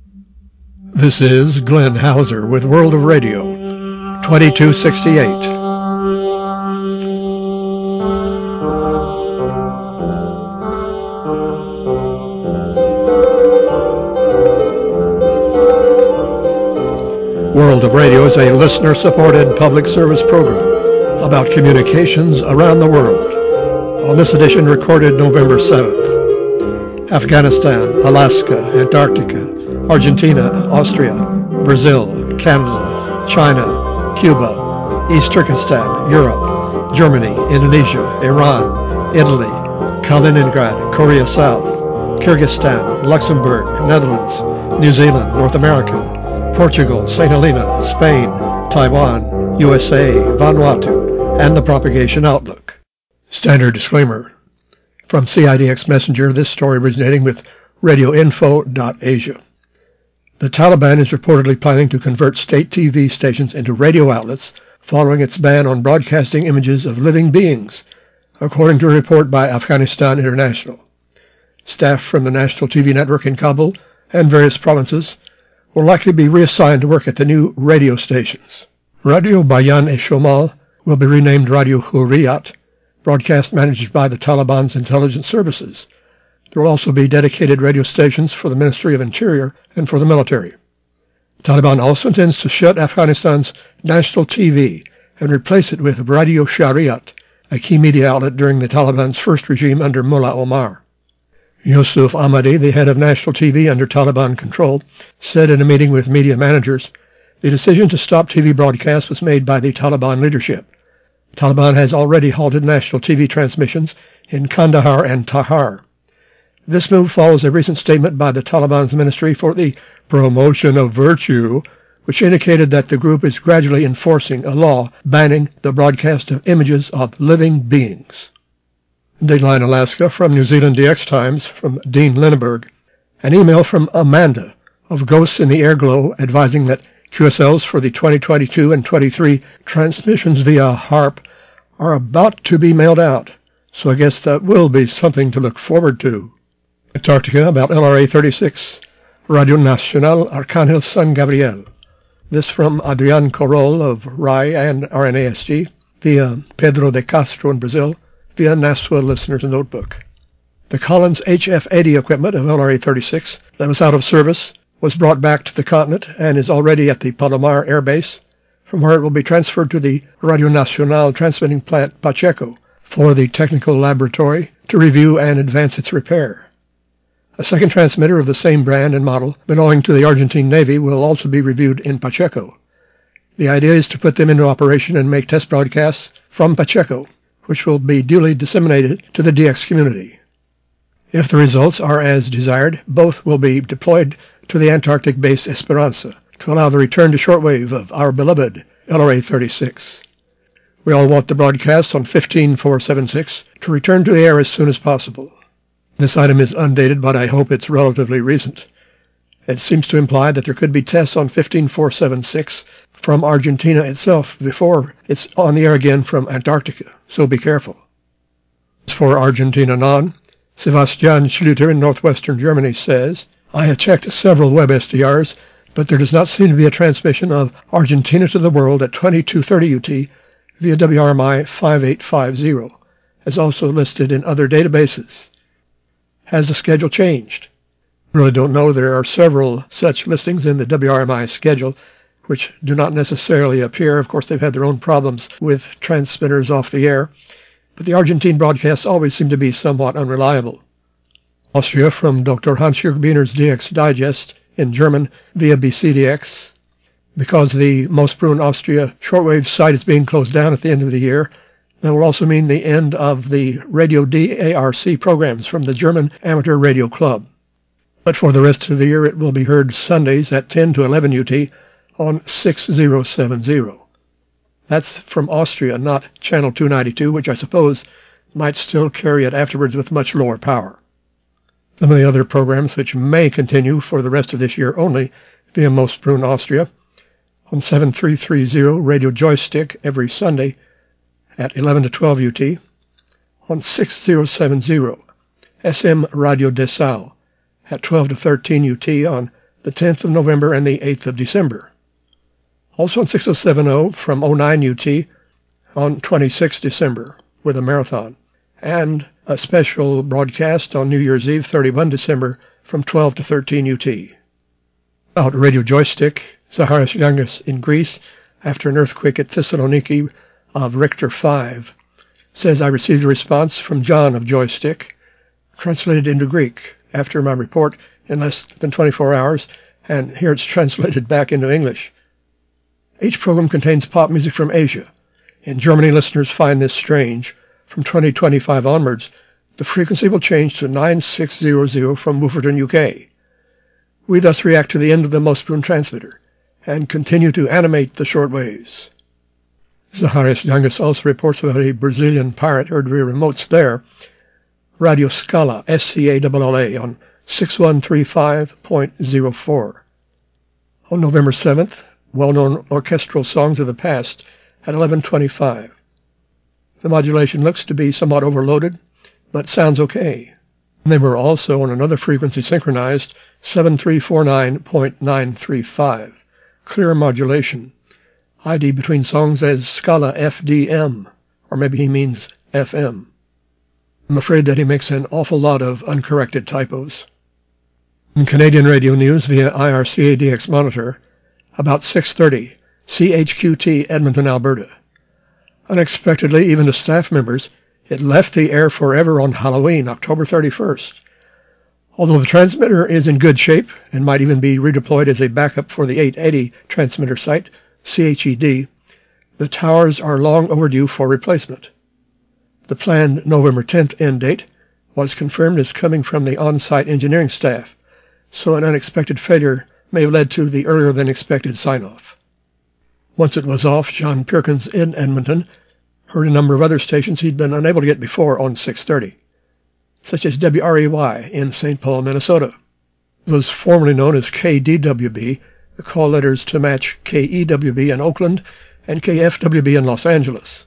This is Glenn Hauser with World of Radio, 2268. World of Radio is a listener-supported public service program about communications around the world. On this edition, recorded November 7th. Afghanistan, Alaska, Antarctica, Argentina, Austria, Brazil, Canada, China, Cuba, East Turkestan, Europe, Germany, Indonesia, Iran, Italy, Kaliningrad, Korea South, Kyrgyzstan, Luxembourg, Netherlands, New Zealand, North America, Portugal, St. Helena, Spain, Taiwan, USA, Vanuatu, and the Propagation Outlook. Standard disclaimer. From CIDX Messenger, this story originating with radioinfo.asia. The Taliban is reportedly planning to convert state TV stations into radio outlets following its ban on broadcasting images of living beings, according to a report by Afghanistan International. Staff from the national TV network in Kabul and various provinces will likely be reassigned to work at the new radio stations. Radio Bayan-e-Shomal will be renamed Radio Hurriyat, broadcast managed by the Taliban's intelligence services. There will also be dedicated radio stations for the Ministry of Interior and for the military. The Taliban also intends to shut Afghanistan's national TV and replace it with Radio Shariat, a key media outlet during the Taliban's first regime under Mullah Omar. Yusuf Ahmadi, the head of national TV under Taliban control, said in a meeting with media managers, the decision to stop TV broadcasts was made by the Taliban leadership. Taliban has already halted national TV transmissions in Kandahar and Tahar. This move follows a recent statement by the Taliban's Ministry for the Promotion of Virtue, which indicated that the group is gradually enforcing a law banning the broadcast of images of living beings. Dateline Alaska from New Zealand DX Times from Dean Linneberg. An email from Amanda of Ghosts in the Airglow advising that QSLs for the 2022 and 23 transmissions via HARP are about to be mailed out, so I guess that will be something to look forward to. Antarctica about LRA 36, Radio Nacional Arcángel San Gabriel. This from Adrian Corol of RAI and RNASG via Pedro de Castro in Brazil via NASWA Listener's Notebook. The Collins HF-80 equipment of LRA 36 that was out of service was brought back to the continent and is already at the Palomar Air Base, from where it will be transferred to the Radio Nacional transmitting plant Pacheco for the technical laboratory to review and advance its repair. A second transmitter of the same brand and model belonging to the Argentine Navy will also be reviewed in Pacheco. The idea is to put them into operation and make test broadcasts from Pacheco, which will be duly disseminated to the DX community. If the results are as desired, both will be deployed to the Antarctic base Esperanza to allow the return to shortwave of our beloved LRA 36. We all want the broadcast on 15476 to return to the air as soon as possible. This item is undated, but I hope it's relatively recent. It seems to imply that there could be tests on 15476 from Argentina itself before it's on the air again from Antarctica, so be careful. As for Argentina Non, Sebastian Schluter in northwestern Germany says, I have checked several web SDRs, but there does not seem to be a transmission of Argentina to the world at 2230 UT via WRMI 5850, as also listed in other databases. Has the schedule changed? I really don't know. There are several such listings in the WRMI schedule, which do not necessarily appear. Of course, they've had their own problems with transmitters off the air, but the Argentine broadcasts always seem to be somewhat unreliable. Austria from Dr. Hans-Jürg Biener's DX Digest in German via BCDX. Because the Moosbrunn Austria shortwave site is being closed down at the end of the year, that will also mean the end of the Radio DARC programs from the German Amateur Radio Club. But for the rest of the year, it will be heard Sundays at 10 to 11 UT on 6070. That's from Austria, not Channel 292, which I suppose might still carry it afterwards with much lower power. Some of the other programs which may continue for the rest of this year only via Moosbrunn Austria on 7330 Radio Joystick every Sunday at 11 to 12 UT, on 6070 SM Radio Dessau at 12 to 13 UT on the 10th of November and the 8th of December. Also on 6070 from 09 UT on 26 December with a marathon, and a special broadcast on New Year's Eve, 31 December from 12 to 13 UT. About Radio Joystick, Zacharias Yannis in Greece, after an earthquake at Thessaloniki of Richter 5, says, I received a response from John of Joystick, translated into Greek after my report in less than 24 hours, and here it's translated back into English. Each program contains pop music from Asia. In Germany, listeners find this strange. From 2025 onwards, the frequency will change to 9600 from Wooferton, UK. We thus react to the end of the Mossboon transmitter and continue to animate the shortwaves. Zacharias Yannis also reports about a Brazilian pirate heard via remotes there, Radio Scala, SCALLA, on 6135.04. On November 7th, well-known orchestral songs of the past at 1125. The modulation looks to be somewhat overloaded, but sounds okay. They were also on another frequency synchronized, 7349.935. Clear modulation. ID between songs as Scala FDM, or maybe he means FM. I'm afraid that he makes an awful lot of uncorrected typos. In Canadian radio news via IRCADX monitor, about 6:30, CHQT Edmonton, Alberta. Unexpectedly, even to staff members, it left the air forever on Halloween, October 31st. Although the transmitter is in good shape and might even be redeployed as a backup for the 880 transmitter site, CHED, the towers are long overdue for replacement. The planned November 10th end date was confirmed as coming from the on-site engineering staff, so an unexpected failure may have led to the earlier than expected sign-off. Once it was off, John Perkins in Edmonton heard a number of other stations he'd been unable to get before on 6:30, such as WREY in St. Paul, Minnesota. It was formerly known as KDWB, the call letters to match KEWB in Oakland and KFWB in Los Angeles.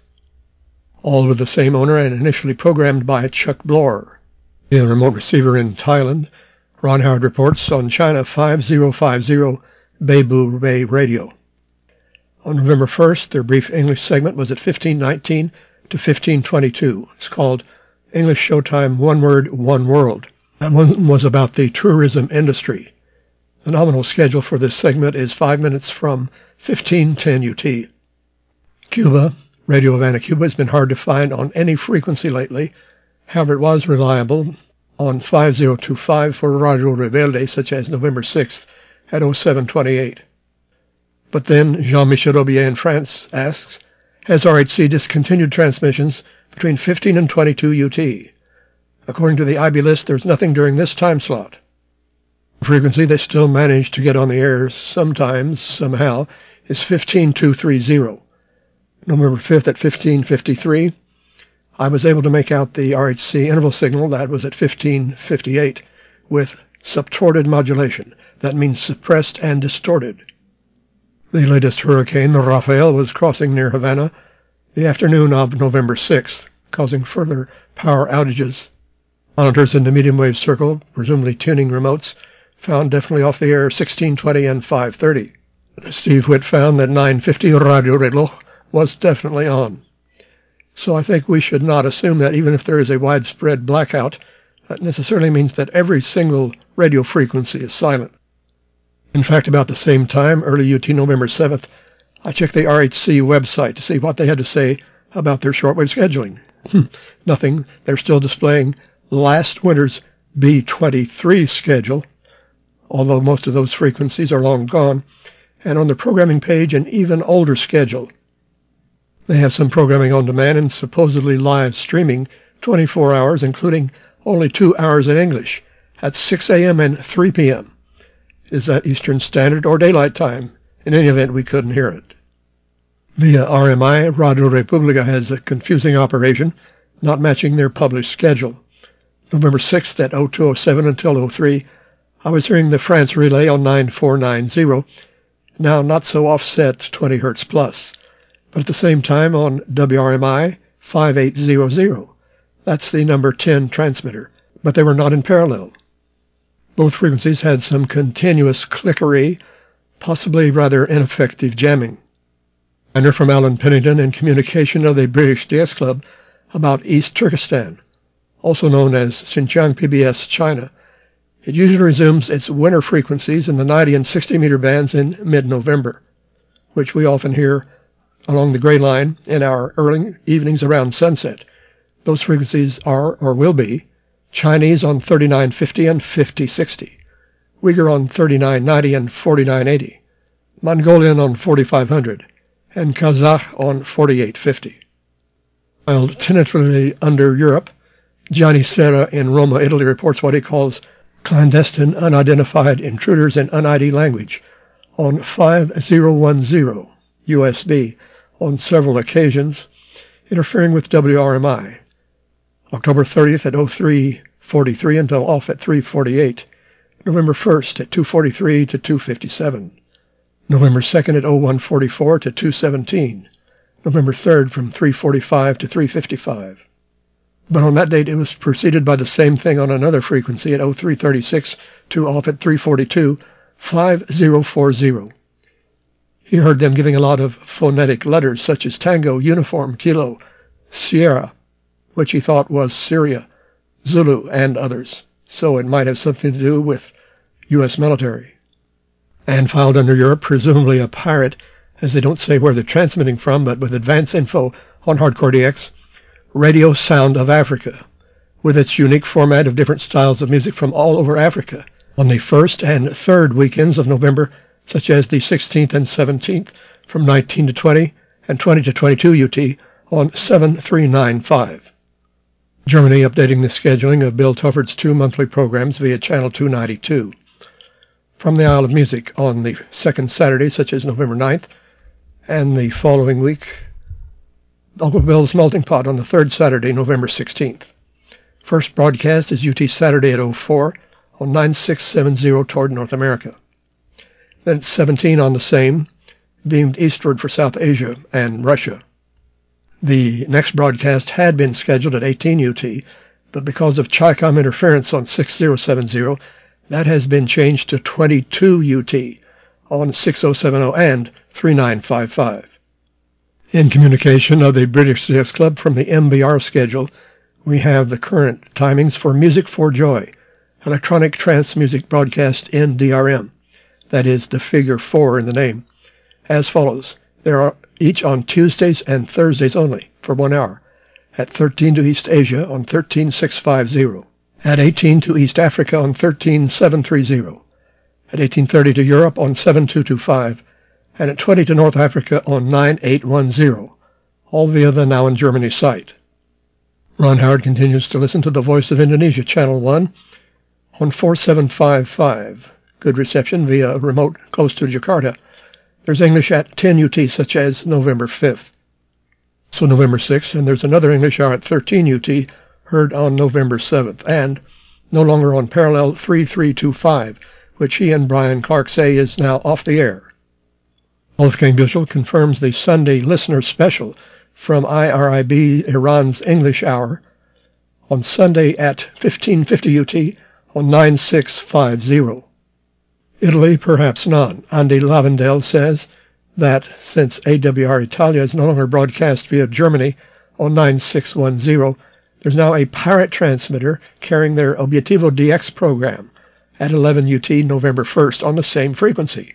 All with the same owner and initially programmed by Chuck Bloor. The remote receiver in Thailand, Ron Howard reports on China 5050 Beibu Bay Radio. On November 1st, their brief English segment was at 1519 to 1522. It's called English Showtime One Word, One World. That one was about the tourism industry. The nominal schedule for this segment is 5 minutes from 1510 UT. Cuba, Radio Havana, Cuba, has been hard to find on any frequency lately. However, it was reliable on 5025 for Radio Rebelde, such as November 6th at 0728. But then Jean-Michel Aubier in France asks, has RHC discontinued transmissions between 15 and 22 UT? According to the IB list, there's nothing during this time slot. The frequency they still manage to get on the air sometimes, somehow, is 15230. November 5th at 1553, I was able to make out the RHC interval signal that was at 1558 with subtorted modulation. That means suppressed and distorted. The latest hurricane, the Rafael, was crossing near Havana the afternoon of November 6th, causing further power outages. Monitors in the medium wave circle, presumably tuning remotes, found definitely off the air 1620 and 530. Steve Witt found that 950 Radio Reloj was definitely on. So I think we should not assume that even if there is a widespread blackout, that necessarily means that every single radio frequency is silent. In fact, about the same time, early UT November 7th, I checked the RHC website to see what they had to say about their shortwave scheduling. Nothing. They're still displaying last winter's B23 schedule, although most of those frequencies are long gone, and on the programming page an even older schedule. They have some programming on demand and supposedly live streaming 24 hours, including only 2 hours in English at 6 a.m. and 3 p.m. Is that Eastern Standard or Daylight Time? In any event, we couldn't hear it. Via RMI, Radio Republica has a confusing operation, not matching their published schedule. November 6th at 0207 until 03, I was hearing the France relay on 9490, now not so offset 20 Hz plus, but at the same time on WRMI 5800. That's the number 10 transmitter, but they were not in parallel. Both frequencies had some continuous clickery, possibly rather ineffective jamming. Minor from Alan Pennington in communication of the British DS Club about East Turkestan, also known as Xinjiang PBS China. It usually resumes its winter frequencies in the 90 and 60 meter bands in mid-November, which we often hear along the Gray Line in our early evenings around sunset. Those frequencies are, or will be, Chinese on 3950 and 5060, Uyghur on 3990 and 4980, Mongolian on 4500, and Kazakh on 4850. While tentatively under Europe, Gianni Serra in Roma, Italy reports what he calls clandestine unidentified intruders in un-ID language on 5010 USB on several occasions, interfering with WRMI. October 30th at 03:43 until off at 3:48, November 1st at 2:43 to 2:57, November 2nd at 01:44 to 2:17, November 3rd from 3:45 to 3:55. But on that date it was preceded by the same thing on another frequency at 03:36 to off at 3:42, 5040. He heard them giving a lot of phonetic letters such as Tango, Uniform, Kilo, Sierra, which he thought was Syria, Zulu, and others, so it might have something to do with U.S. military. And filed under Europe, presumably a pirate, as they don't say where they're transmitting from, but with advance info on Hardcore DX, Radio Sound of Africa, with its unique format of different styles of music from all over Africa, on the 1st and 3rd weekends of November, such as the 16th and 17th, from 19 to 20 and 20 to 22 UT on 7395. Germany updating the scheduling of Bill Tuffert's 2 monthly programs via Channel 292. From the Isle of Music on the 2nd Saturday, such as November 9th, and the following week, Uncle Bill's Melting Pot on the 3rd Saturday, November 16th. First broadcast is UT Saturday at 04 on 9670 toward North America. Then it's 17 on the same, beamed eastward for South Asia and Russia. The next broadcast had been scheduled at 18 UT, but because of Chi-Com interference on 6070, that has been changed to 22 UT on 6070 and 3955. In communication of the British DS Club from the MBR schedule, we have the current timings for Music for Joy, electronic trance music broadcast in DRM. That is the figure 4 in the name, as follows. They are each on Tuesdays and Thursdays only for 1 hour, at 13 to East Asia on 13650, at 18 to East Africa on 13730, at 1830 to Europe on 7225, and at 20 to North Africa on 9810, all via the Now in Germany site. Ron Howard continues to listen to the Voice of Indonesia, Channel 1, on 4755. Good reception via remote close to Jakarta. There's English at 10 UT, such as November 5th. So November 6th, and there's another English hour at 13 UT, heard on November 7th, and no longer on parallel 3325, which he and Brian Clark say is now off the air. Wolfgang Büchel confirms the Sunday listener special from IRIB Iran's English hour on Sunday at 1550 UT on 9650. Italy, perhaps not. Andy Lavendale says that since AWR Italia is no longer broadcast via Germany on 9610, there's now a pirate transmitter carrying their Obiettivo DX program at 11 UT November 1st on the same frequency,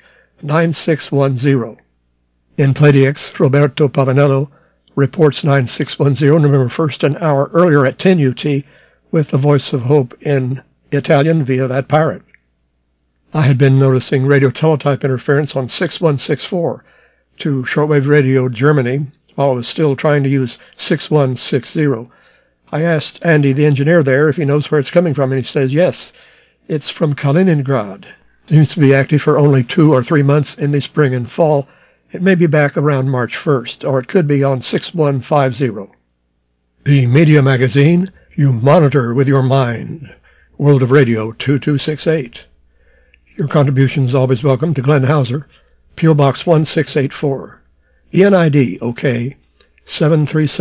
9610. In PlayDX, Roberto Pavanello reports 9610 November 1st an hour earlier at 10 UT with the Voice of Hope in Italian via that pirate. I had been noticing radio teletype interference on 6164 to Shortwave Radio Germany while I was still trying to use 6160. I asked Andy, the engineer there, if he knows where it's coming from, and he says, yes, it's from Kaliningrad. It seems to be active for only 2 or 3 months in the spring and fall. It may be back around March 1st, or it could be on 6150. The Media Magazine, you monitor with your mind. World of Radio 2268. Your contributions always welcome to Glenn Hauser, P.O. Box 1684, ENID OK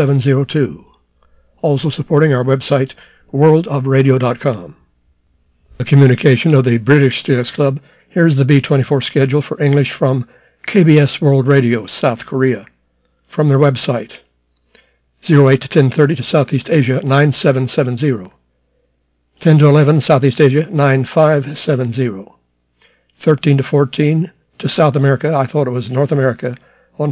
73702. Also supporting our website, worldofradio.com. A communication of the British Steelers Club. Here's the B-24 schedule for English from KBS World Radio, South Korea. From their website, 08 to 10:30 to Southeast Asia, 9770. 10 to 11, Southeast Asia, 9570. 13 to 14 to South America, I thought it was North America, on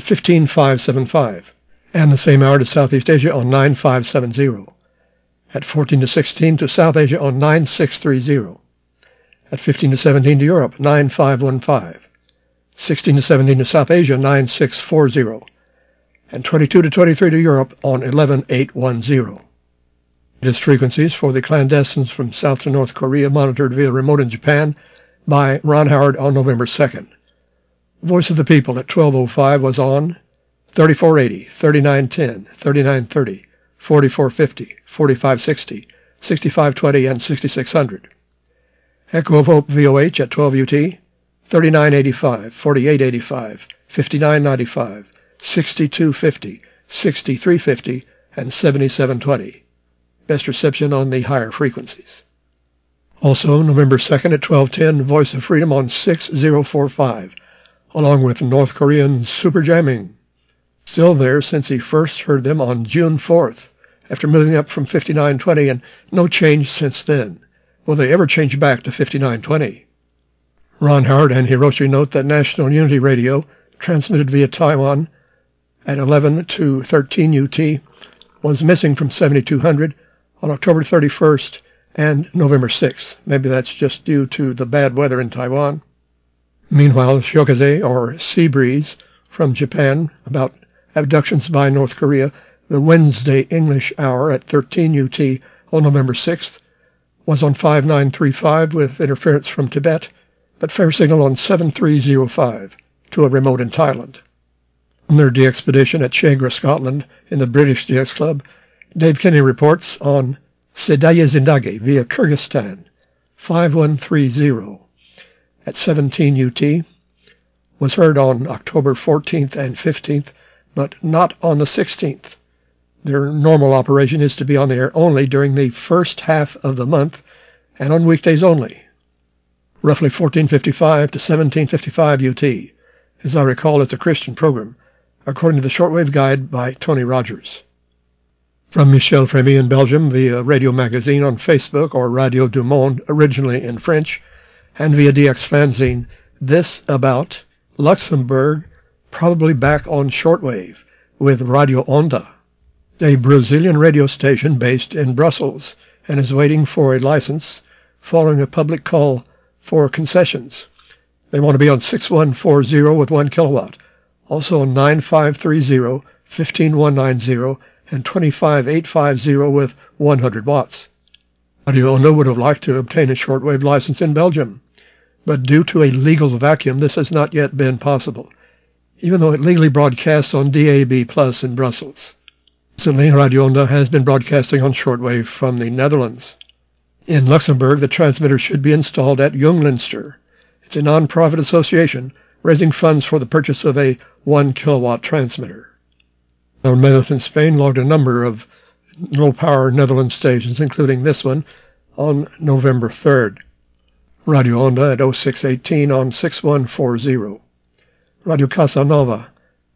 15575. And the same hour to Southeast Asia on 9570. At 14 to 16 to South Asia on 9630. At 15 to 17 to Europe, 9515. 16 to 17 to South Asia, 9640. And 22 to 23 to Europe on 11810. Latest frequencies for the clandestines from South to North Korea monitored via remote in Japan by Ron Howard on November 2nd. Voice of the People at 1205 was on 3480, 3910, 3930, 4450, 4560, 6520, and 6600. Echo of Hope VOH at 12 UT, 3985, 4885, 5995, 6250, 6350, and 7720. Best reception on the higher frequencies. Also, November 2nd at 1210, Voice of Freedom on 6045, along with North Korean Super Jamming. Still there since he first heard them on June 4th, after moving up from 5920, and no change since then. Will they ever change back to 5920? Ron Howard and Hiroshi note that National Unity Radio, transmitted via Taiwan at 11 to 13 UT, was missing from 7200 on October 31st and November 6th. Maybe that's just due to the bad weather in Taiwan. Meanwhile, Shokaze, or Sea Breeze, from Japan, about abductions by North Korea, the Wednesday English hour at 13 UT on November 6th, was on 5935 with interference from Tibet, but fair signal on 7305 to a remote in Thailand. On their de-expedition at Chagra, Scotland, in the British DX Club, Dave Kinney reports on Sedaya Zindagi via Kyrgyzstan, 5130 at 17 UT, was heard on October 14th and 15th, but not on the 16th. Their normal operation is to be on the air only during the first half of the month and on weekdays only. Roughly 1455 to 1755 UT. As I recall, it's a Christian program, according to the Shortwave Guide by Tony Rogers. From Michel Frémy in Belgium via Radio Magazine on Facebook or Radio du Monde, originally in French, and via DX Fanzine, this about Luxembourg, probably back on shortwave, with Radio Onda, a Brazilian radio station based in Brussels, and is waiting for a license following a public call for concessions. They want to be on 6140 with 1 kilowatt, also on 9530, 15190, and 25850 with 100 watts. Radio Onda would have liked to obtain a shortwave license in Belgium, but due to a legal vacuum, this has not yet been possible, even though it legally broadcasts on DAB Plus in Brussels. Recently, Radio Onda has been broadcasting on shortwave from the Netherlands. In Luxembourg, the transmitter should be installed at Junglinster. It's a non-profit association raising funds for the purchase of a 1 kilowatt transmitter. Our Meadows in Spain logged a number of low-power Netherlands stations, including this one, on November 3rd. Radio Onda at 0618 on 6140. Radio Casanova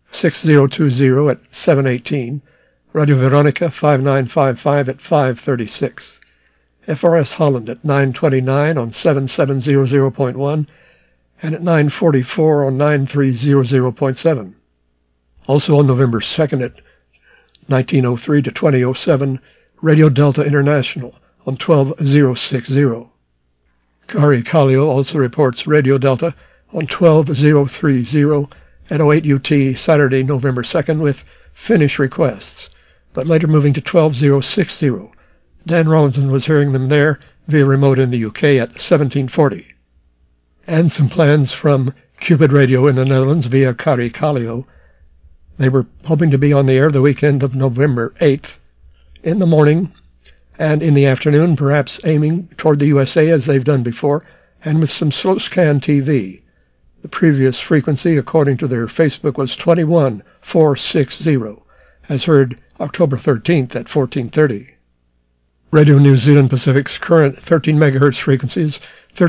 6020 at 718. Radio Veronica 5955 at 536. FRS Holland at 929 on 7700.1 and at 944 on 9300.7. Also on November 2nd at 1903 to 2007, Radio Delta International on 12060. Kari Kallio also reports Radio Delta on 12030 at 08 UT Saturday, November 2nd with Finnish requests, but later moving to 12060. Dan Robinson was hearing them there via remote in the UK at 1740. And some plans from Cupid Radio in the Netherlands via Kari Kallio. They were hoping to be on the air the weekend of November 8th in the morning and in the afternoon, perhaps aiming toward the USA as they've done before, and with some slow scan TV. The previous frequency, according to their Facebook, was 21460, as heard October 13th at 1430. Radio New Zealand Pacific's current 13 MHz frequency is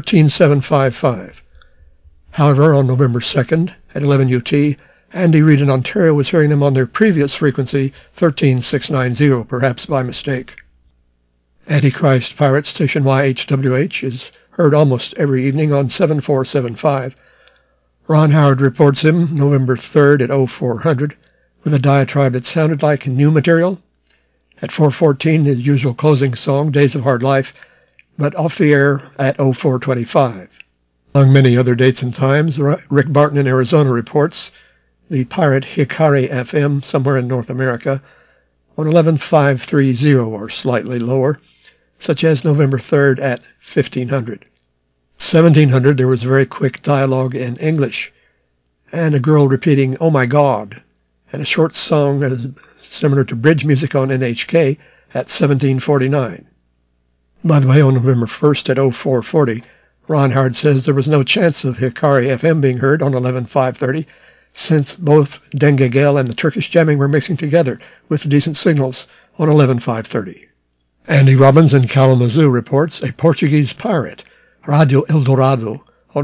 13755. However, on November 2nd at 11 UT, Andy Reid in Ontario was hearing them on their previous frequency, 13690, perhaps by mistake. Antichrist Pirate Station YHWH is heard almost every evening on 7475. Ron Howard reports him November 3rd at 0400 with a diatribe that sounded like new material. At 4:14, his usual closing song, Days of Hard Life, but off the air at 04:25. Among many other dates and times, Rick Barton in Arizona reports the pirate Hikari FM somewhere in North America on 11530 or slightly lower, such as November 3rd at 1500. 1700, there was very quick dialogue in English, and a girl repeating, "Oh my God," and a short song similar to bridge music on NHK at 1749. By the way, on November 1st at 0440, Ron Howard says there was no chance of Hikari FM being heard on 11530, since both Dengegel and the Turkish jamming were mixing together with decent signals on 11530. Andy Robbins in Kalamazoo reports a Portuguese pirate, Radio Eldorado, on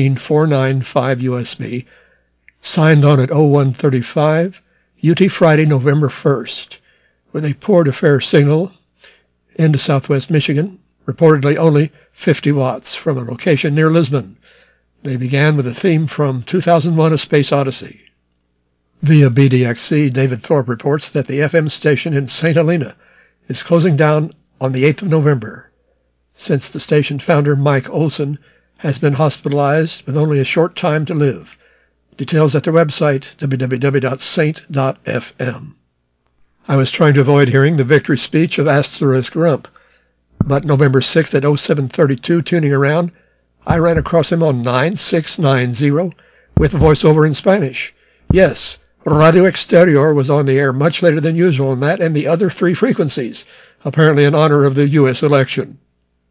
14495 USB, signed on at 0135 UT Friday, November 1st, with a port affair signal into southwest Michigan, reportedly only 50 watts from a location near Lisbon. They began with a theme from 2001: A Space Odyssey. Via BDXC, David Thorpe reports that the FM station in St. Helena is closing down on the 8th of November, since the station founder, Mike Olson, has been hospitalized with only a short time to live. Details at their website, www.saint.fm. I was trying to avoid hearing the victory speech of Asterisk Rump, but November 6th at 0732, tuning around, I ran across him on 9690 with voiceover in Spanish. Yes, Radio Exterior was on the air much later than usual on that and the other three frequencies, apparently in honor of the U.S. election.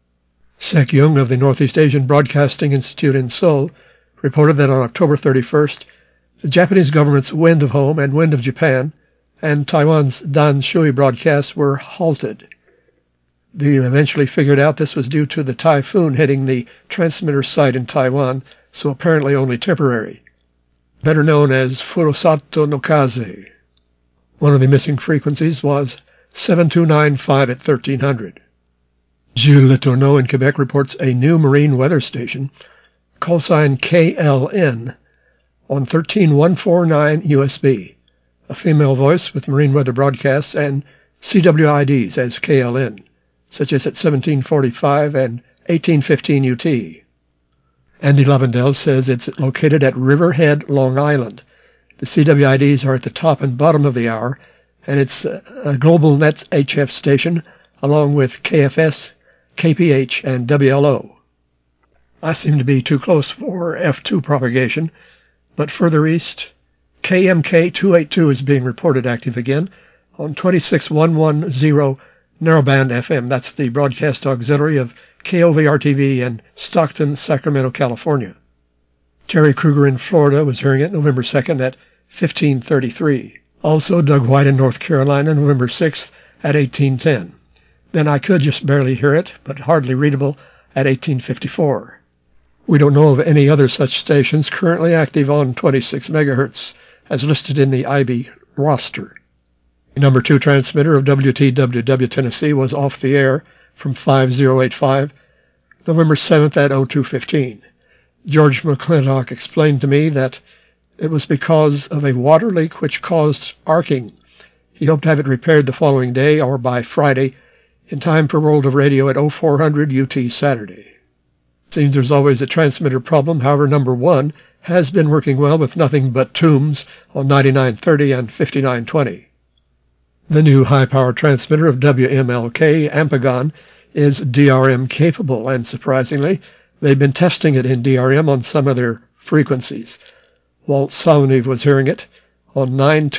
Sek Jung of the Northeast Asian Broadcasting Institute in Seoul reported that on October 31st, the Japanese government's Wind of Home and Wind of Japan and Taiwan's Dan Shui broadcasts were halted. They eventually figured out this was due to the typhoon hitting the transmitter site in Taiwan, so apparently only temporary. Better known as Furusato no Kaze. One of the missing frequencies was 7295 at 1300. Jules Letourneau in Quebec reports a new marine weather station, call sign KLN, on 13149 USB, a female voice with marine weather broadcasts, and CWIDs as KLN, such as at 1745 and 1815 UT. Andy Lavendel says it's located at Riverhead, Long Island. The CWIDs are at the top and bottom of the hour, and it's a global net HF station along with KFS, KPH, and WLO. I seem to be too close for F2 propagation, but further east, KMK 282 is being reported active again on 26110 narrowband FM. That's the broadcast auxiliary of KOVR-TV in Stockton, Sacramento, California. Terry Kruger in Florida was hearing it November 2nd at 1533. Also Doug White in North Carolina, November 6th at 1810. Then I could just barely hear it, but hardly readable, at 1854. We don't know of any other such stations currently active on 26 megahertz, as listed in the IB roster. The number 2 transmitter of WTWW Tennessee was off the air from 5085, November 7th at 0215. George McClintock explained to me that it was because of a water leak which caused arcing. He hoped to have it repaired the following day or by Friday in time for World of Radio at 0400 UT Saturday. Seems there's always a transmitter problem. However, number 1 has been working well with nothing but tombs on 9930 and 5920. The new high-power transmitter of WMLK, Ampagon, is DRM capable, and surprisingly, they've been testing it in DRM on some of their frequencies. Walt Salniv was hearing it on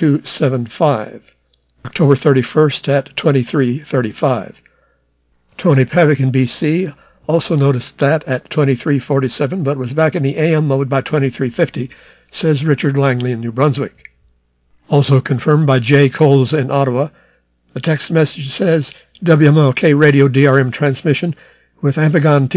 9275, October 31st at 2335. Tony Pavick in BC also noticed that at 2347, but was back in the AM mode by 2350, says Richard Langley in New Brunswick. Also confirmed by Jay Coles in Ottawa, the text message says WMLK radio DRM transmission with Amphigon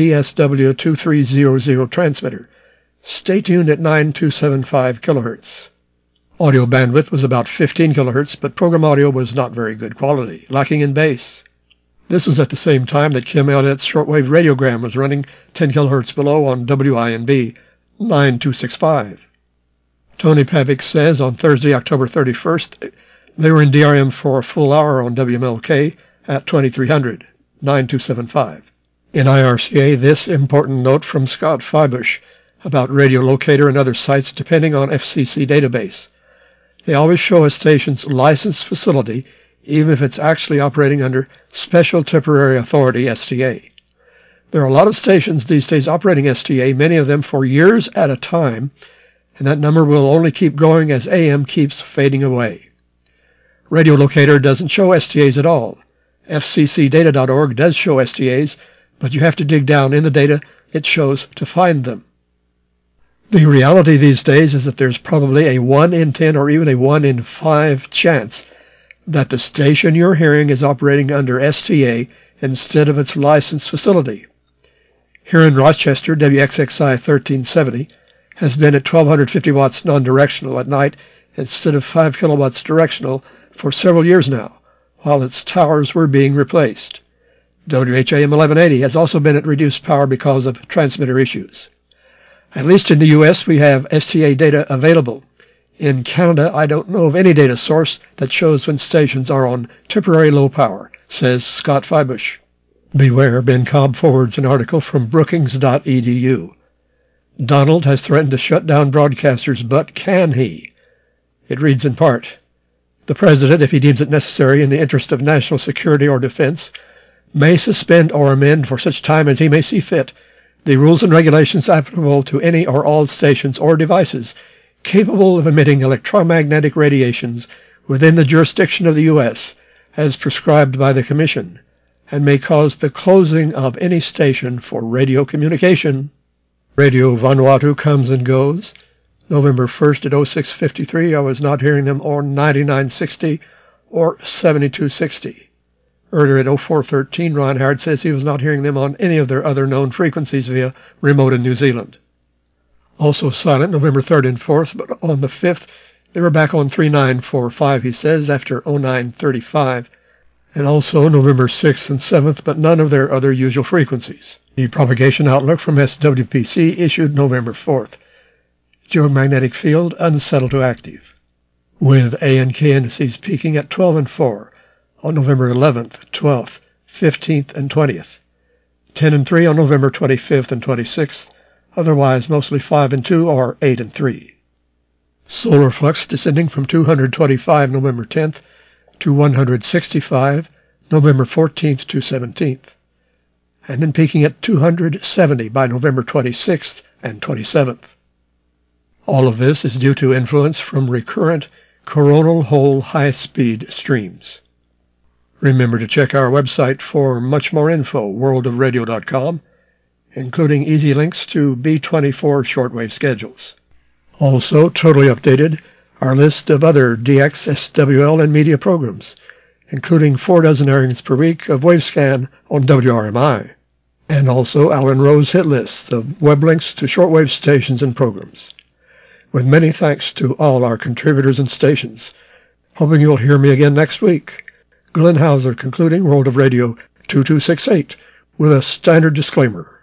TSW2300 transmitter. Stay tuned at 9275 kHz. Audio bandwidth was about 15 kHz, but program audio was not very good quality, lacking in bass. This was at the same time that Kim Elliott's shortwave radiogram was running 10 kHz below on WINB 9265. Tony Pavich says on Thursday, October 31st, they were in DRM for a full hour on WMLK at 2300, 9275. In IRCA, this important note from Scott Feibush about Radio Locator and other sites depending on FCC database. They always show a station's licensed facility even if it's actually operating under Special Temporary Authority, STA. There are a lot of stations these days operating STA, many of them for years at a time, and that number will only keep growing as AM keeps fading away. Radio Locator doesn't show STAs at all. FCCdata.org does show STAs, but you have to dig down in the data it shows to find them. The reality these days is that there's probably a 1 in 10 or even a 1 in 5 chance that the station you're hearing is operating under STA instead of its licensed facility. Here in Rochester, WXXI 1370 has been at 1250 watts non-directional at night instead of 5 kilowatts directional for several years now, while its towers were being replaced. WHAM 1180 has also been at reduced power because of transmitter issues. At least in the U.S., we have STA data available. In Canada, I don't know of any data source that shows when stations are on temporary low power, says Scott Feibush. Beware, Ben Cobb forwards an article from Brookings.edu. Donald has threatened to shut down broadcasters, but can he? It reads in part, the President, if he deems it necessary in the interest of national security or defense, may suspend or amend for such time as he may see fit the rules and regulations applicable to any or all stations or devices capable of emitting electromagnetic radiations within the jurisdiction of the U.S. as prescribed by the Commission, and may cause the closing of any station for radio communication. Radio Vanuatu comes and goes. November 1st at 0653, I was not hearing them on 9960 or 7260. Earlier at 0413, Ron Howard says he was not hearing them on any of their other known frequencies via remote in New Zealand. Also silent November 3rd and 4th, but on the 5th, they were back on 3945, he says, after 0935, and also November 6th and 7th, but none of their other usual frequencies. The propagation outlook from SWPC issued November 4th. Geomagnetic field unsettled to active, with A and K indices peaking at 12 and 4 on November 11th, 12th, 15th, and 20th, 10 and 3 on November 25th and 26th, otherwise mostly 5 and 2 or 8 and 3. Solar flux descending from 225 November 10th to 165 November 14th to 17th, and then peaking at 270 by November 26th and 27th. All of this is due to influence from recurrent coronal hole high-speed streams. Remember to check our website for much more info, worldofradio.com, including easy links to B24 shortwave schedules. Also, totally updated, our list of other DX, SWL, and media programs, including 4 dozen airings per week of Wavescan on WRMI, and also Alan Rose hit lists of web links to shortwave stations and programs. With many thanks to all our contributors and stations. Hoping you'll hear me again next week. Glenn Hauser concluding World of Radio 2268 with a standard disclaimer.